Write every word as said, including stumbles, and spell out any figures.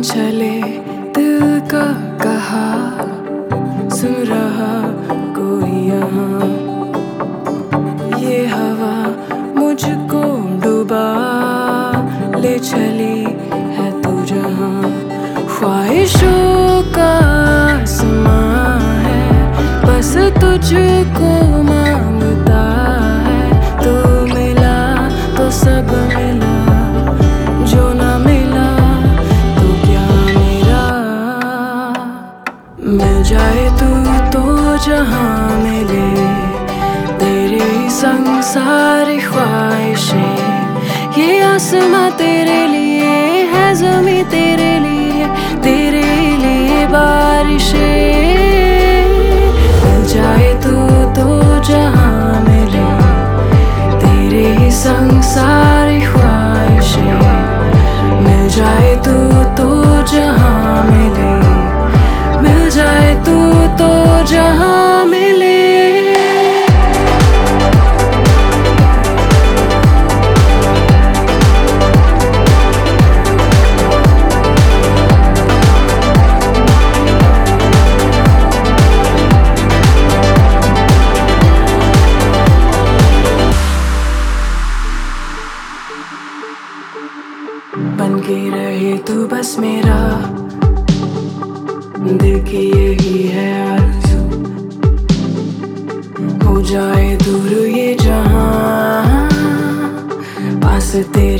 चले दिल का कहा, सुन रहा कोई यहाँ। ये हवा मुझको डुबा ले चली है तू जहाँ। ख्वाहिशों का आसमां है, बस तुझको मांगता है। तू मिला तो सब मिला, जो ना मिला तो क्या मिला। मिल जाए तू तो जहाँ मिले, तेरे संग सारी ख्वाहिशें। ये आसमां तेरे लिए है, ज़मीं तेरे लिए, तेरे लिए बारिशें। मिल जाए तू तो जहाँ मिले, तेरे ही संग सारी ख्वाहिशें। मिल जाए तू तो जहाँ मिले, मिल जाए तू तो जहाँ मिले। बन के रहे तू बस मेरा, दिल की यही है आरज़ू। हो जाए दूर ये जहां, पास तेरे